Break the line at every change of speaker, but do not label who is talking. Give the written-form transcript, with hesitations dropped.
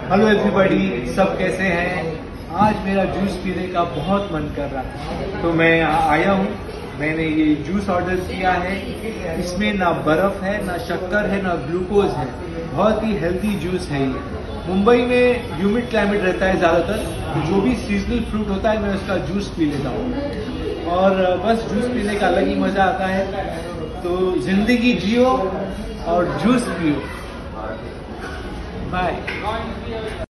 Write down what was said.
Hello everybody, सब कैसे हैं। आज मेरा जूस पीने का बहुत मन कर रहा था तो मैं यहाँ आया हूँ। मैंने ये जूस ऑर्डर किया है। इसमें ना बर्फ है, ना शक्कर है, ना ग्लूकोज है। बहुत ही हेल्दी जूस है ये। मुंबई में ह्यूमिड क्लाइमेट रहता है ज़्यादातर, तो जो भी सीजनल फ्रूट होता है मैं उसका जूस पी लेता हूँ और बस जूस पीने का अलग ही मज़ा आता है। तो जिंदगी जियो और जूस पियो। बाय।